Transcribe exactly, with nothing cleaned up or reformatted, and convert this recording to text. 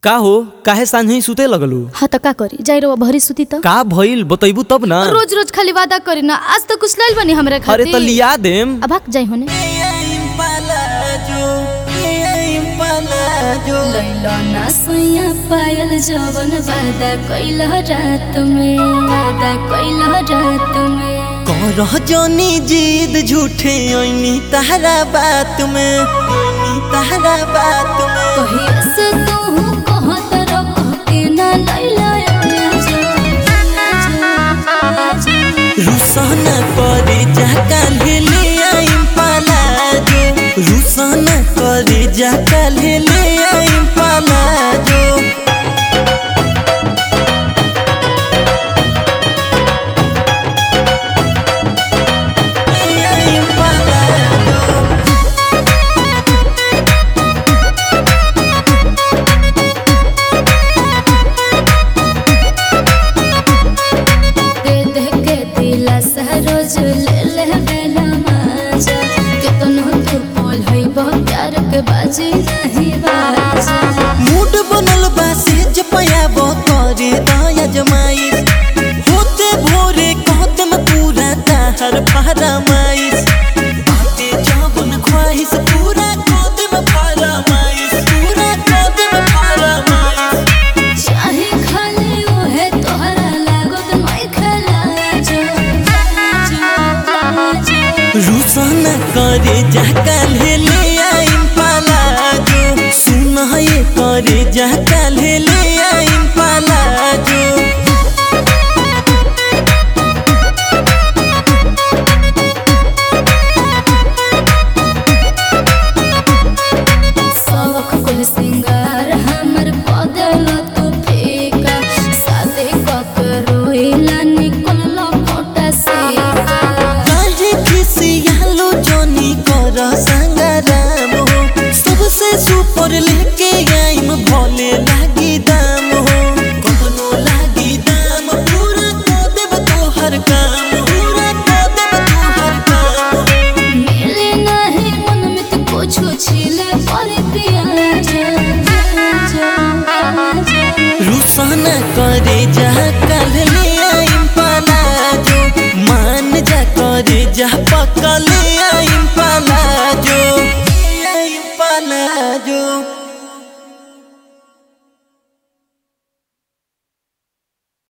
का हो काहे सांझी सुते लगलू? हाँ तो का करी जाई रो भरी सुती तो का भइल बतैबू तब ना। रोज रोज खाली वादा करी ना, आज तो कुछ लाइल बनी हमरे खातिर। अरे तो लिया देम। अब भाग जाई होने। लैला ना सोया पायल जवन वादा कइला रात में, वादा कइला रात में। करह जनी जिद झूठे ओइनी तहरा बात में, ओइनी तहरा बात में। कहिया से तू कहत रह के ना लैला रुसना करे जा काल्हे ले आइम पालाजो, रुसना करे जा काल्हे ले आइम पालाजो। रोज ले ले बेला माजा कितनो तू बोल है बहुत प्यार के बाजी नहीं बाजा। मूड बनल बासे जपया वो करे दया जमाई, होते भोरे कहत में पूरा ताहर फरमाइश। बाते जबन ख्वाहिश पूरा कहत में फरमाइश, पूरा कहत में फरमाइश। चाहे खाली ओहे तोहरा लागत मैं खेला जो रुसना करे जा काल्हे ले आइम पालाजो, सुना ये करे जा काल्हे ले आइम